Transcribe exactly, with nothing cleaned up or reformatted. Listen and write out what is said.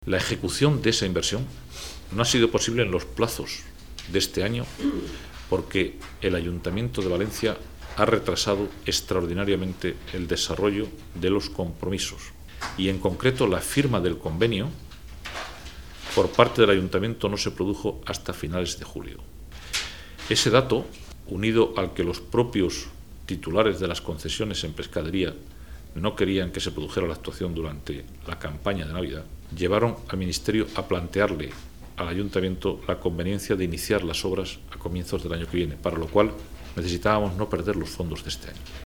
La ejecución de esa inversión no ha sido posible en los plazos de este año porque el Ayuntamiento de Valencia ha retrasado extraordinariamente el desarrollo de los compromisos y, en concreto, la firma del convenio por parte del Ayuntamiento no se produjo hasta finales de julio. Ese dato, unido al que los propios titulares de las concesiones en pescadería no querían que se produjera la actuación durante la campaña de Navidad, llevaron al Ministerio a plantearle al Ayuntamiento la conveniencia de iniciar las obras a comienzos del año que viene, para lo cual necesitábamos no perder los fondos de este año.